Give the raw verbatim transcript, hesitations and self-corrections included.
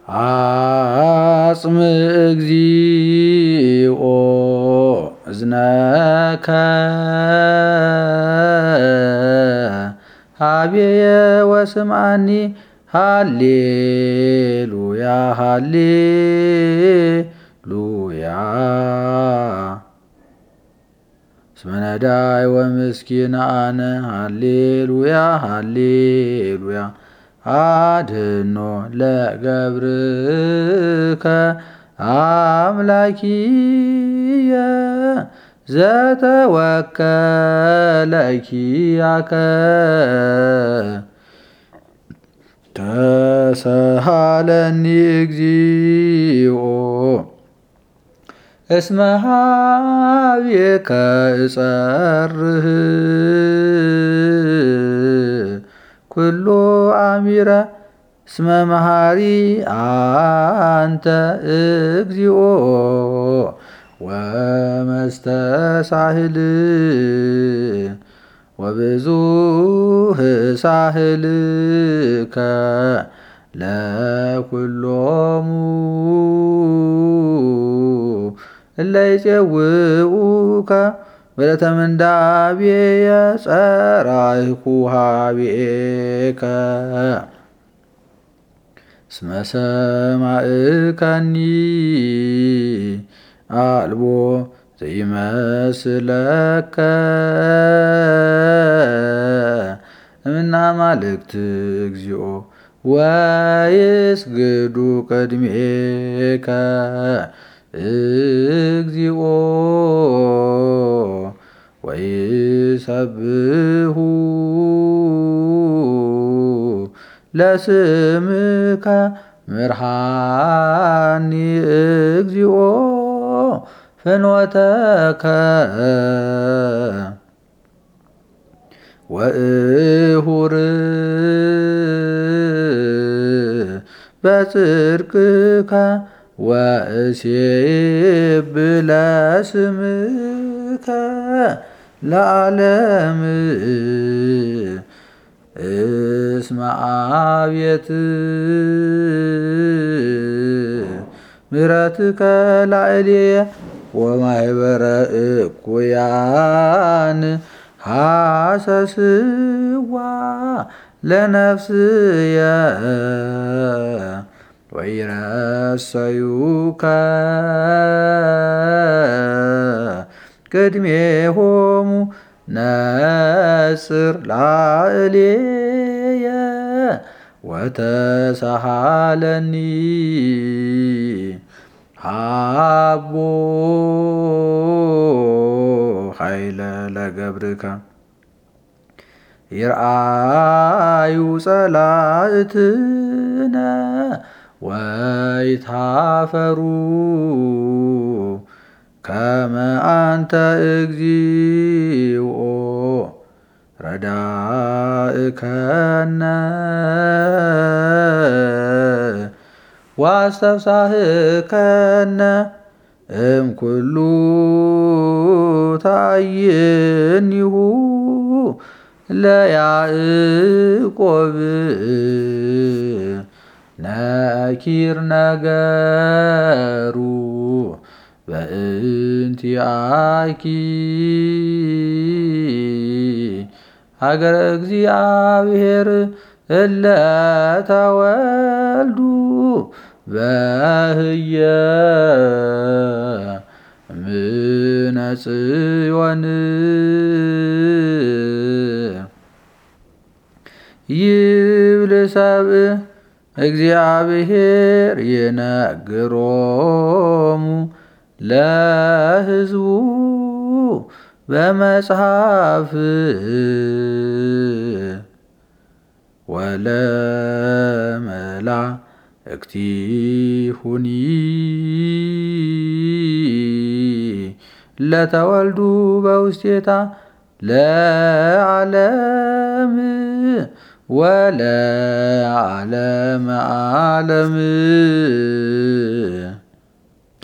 አጽም እግዚኦ እዝነከ ሀቤየ ወስምዓኒ ሃሌሉያ ሃሌሉያ እስመ ነዳይ ወምስኪን አነ ሃሌሉያ ሃሌሉያ አድኅኖ ለገብርከ አምላኪየ ዘተወከለ ኪያከ ተሰሃለኒ እግዚኦ እስመ ኀቤከ እጸርህ ኩሎ አሚረ እስመ መሐሪ አንተ እግዚኦ ወመስተሳህል ወብዙኅ ሳህልከ ለኵሎሙ እለ ይፄውኡከ በዕለተ ምንዳቤየ ጸራይኩ ኀቤከ እስመ ሰማዕከኒ አልቦ ዘይመስለከ እምነ አማልክት እግዚኦ ወይስግዱ ቅድሜከ እግዚኦ ወይሰብሑ ለስምከ ምርሃኒ እግዚኦ ፍኖተከ ወእሁር በጽድቅከ ወእሴብ ለስምከ ለዓለም እስመ አብየት ምሕረትከ ላዕሌየ ወማኅበረ እኩያን ሐሰስዋ ለነፍስየ ወይረሰዩከ ቅድሜሆሙ ነጽር ላዕሌየ ወተሰሃለኒ ሀቦ ኃይለ ለገብርከ ይርአዩ ጸላእትነ ወይታፈሩ ከመ አንተ እግዚኦ ረዳእከነ ዋስተብሳህከነ እምኩሉ ታይኒሁ ለያዕቆብ ነኪር ነገሩ በእንቲአኪ ሀገረ እግዚአብሔር እለ ተወልዱ በህየ እምነ ጽዮን ይብል ሰብእ እግዚአብሔር ይነግሮሙ ለሕዝቡ በመጽሐፍ ወለመላእክቲሁኒ ለተወልዱ በውስቴታ ለዓለም ወለዓለመ ዓለም